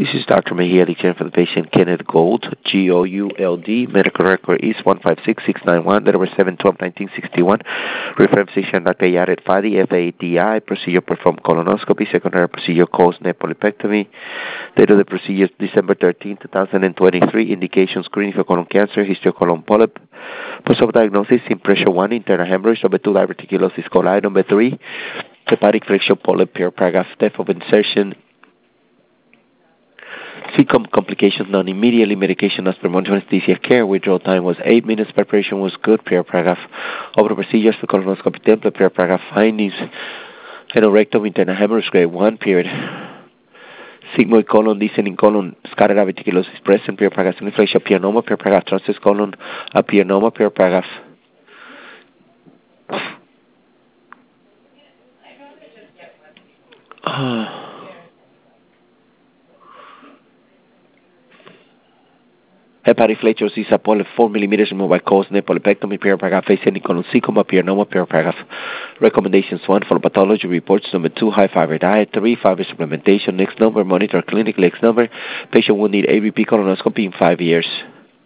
This is Dr. Mejia, the care for the patient Kenneth Gould, G-O-U-L-D. Medical record is 156691, letter 7/12/1961. Reference physician Dr. Yared Fadi, F-A-D-I. Procedure performed colonoscopy. Secondary procedure caused nephrolepectomy. Date of the procedure December 13, 2023. Indication screening for colon cancer, history of colon polyp. Post-op diagnosis, pressure 1, internal hemorrhage. Number 2, diverticulosis coli. Number 3, hepatic friction polyp, paragraph, depth of insertion. Complications none immediately. Medication as per monitor anesthesia care. Withdrawal time was 8 minutes. Preparation was good. Paragraph. Over procedures for colonoscopy template. Paragraph. Findings. Anorectum, internal hemorrhage grade 1. Period. Sigmoid colon, descending colon, scattered diverticulosis present. Paragraph. Inflation pianoma. Paragraph. Transverse colon, pianoma. Paragraph. Hepatic flatus a polyp 4 millimeters removed by cause nephrolepectomy. Paragraph. Ascending colon secoma. Pianoma. Paragraph. Recommendations 1. Follow pathology reports. Number 2. High fiber diet. 3. Fiber supplementation. Next number. Monitor clinically. Next number. Patient will need ABP colonoscopy in 5 years.